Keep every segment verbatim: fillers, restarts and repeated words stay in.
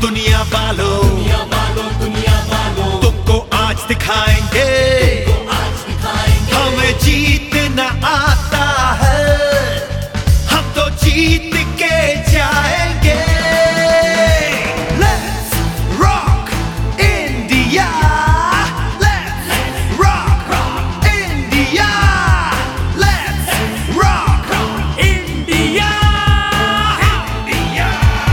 दुनिया वालों, दुनिया वालों, दुनिया वालों, तुमको आज दिखाएंगे, तुमको आज दिखाएंगे। हमें जीतना आता है, हम तो जीत के जाएंगे। Let's rock India, let's rock India, let's rock India India.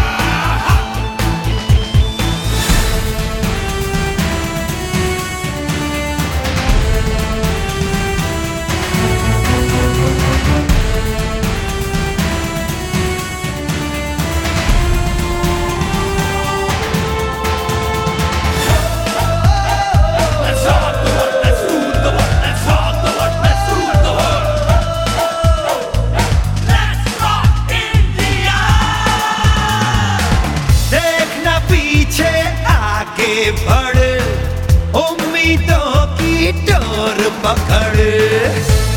Let's rock the world, let's rule the world, let's rock the world, let's rule the world. Let's rock India. देखना पीछे आगे बढ़, उम्मीदों की डोर पकड़।